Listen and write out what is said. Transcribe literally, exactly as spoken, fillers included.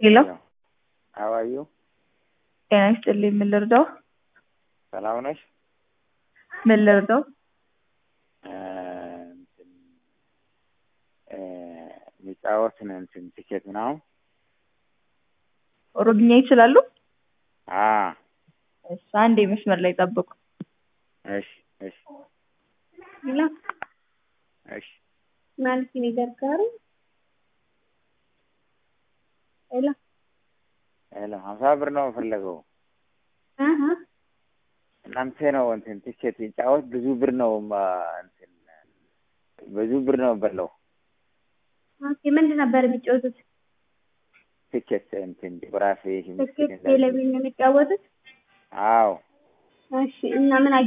ሄሎ How are you? ጤና ይስጥልኝ ምን ልርዳው? ሰላም ነሽ? ምን ልርዳው? እንትን እ ሚጫወት ነው እንትን ቲኬት ነው? ኦሮምኛ ይችላሉ? አ እሺ አንዴ መስመር ላይ ጠብቁ። እሺ እሺ ሄሎ እሺ ማለት ነገር ጋር ሄሎ ሄሎ ሀምሳ ብር ነው የፈለገው። አሃ እናንተ ነው እንትን ቲኬት ይጫወት ብዙ ብር ነው እንትን ብዙ ብር ነው በለው። ኦኬ ምንድን ነበር የሚጫወቱት? ቲኬት እንትን ጂኦግራፊ ቲኬት ቴሌቪዥን ነው የሚጫወቱት? አዎ እሺ እና ምን